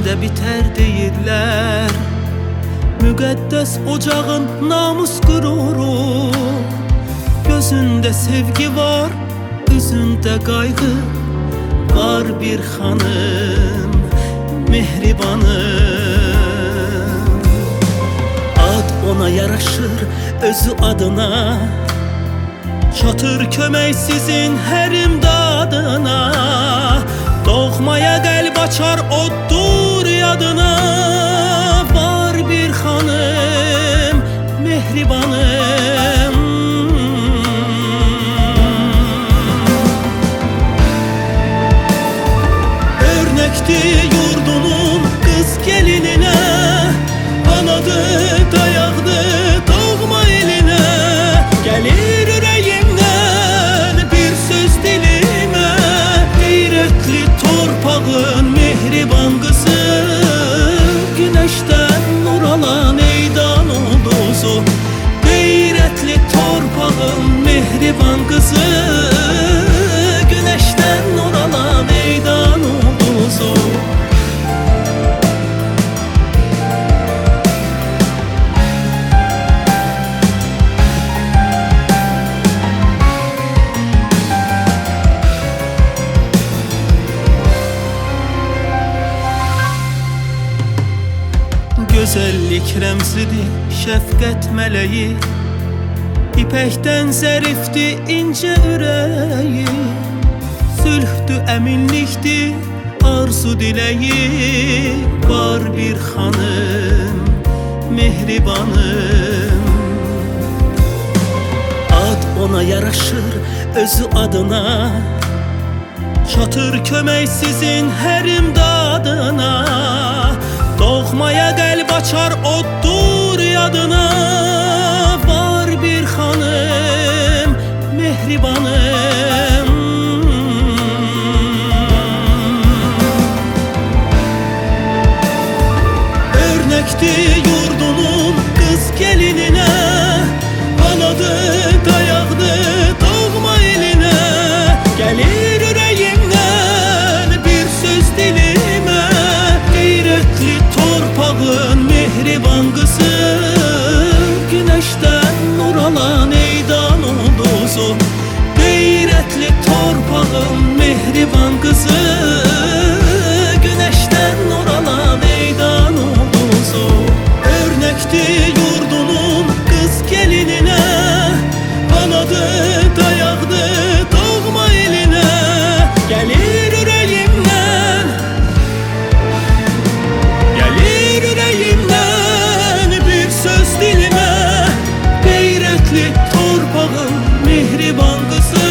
sende biter deyirlər. Müqəddəs ocağın namus qüruru, gözündə sevgi var, üzündə qayğı. Var bir xanım, mehribanım. Ad ona yaraşır özü adına, çatır kömək sizin hər imdadına. Doğmaya qəlb açar oddur yadına. Var bir xanım, mehribanım. Örnəkdi yurdunun qız gəlininə, anadı dayaqdı doğma elinə. Gəlir ürəyimdən bir söz dilimə, heyrətli torpağın mehriban qızı, günəşdən nur alan eydan ulduzu. Heyrətli torpağın mehriban qızı, günəşdən nur alan eydan ulduzu. Gözəllik rəmzidir, şəfqət mələyi, İpəkdən zərifdir incə ürəyi. Sülhdür, əminlikdir, arzu diləyi. Var bir xanım, mehribanım. Ad ona yaraşır özü adına, çatır kömək sizin hər imdadına. Doğmaya qəlb açar oddur yadına. Var bir xanım, mehribanım. Örnəkdi yurdunun qız gəlininə, anadı dayaqdı doğma elinə. Gəlir ürəyimdən bir söz dilimə, heyrətli torpağın mehriban qızı, günəşdən nur alan eydan ulduzu. Heyrətli torpağın mehriban qızı, günəşdən nur alan eydan ulduzu. Örnəkdi yurdunun qız gəlininə, anadı dayaqdı doğma elinə. Gəlir ürəyimdən, gəlir ürəyimdən bir söz dilimə, heyrətli torpağın mehriban qızı,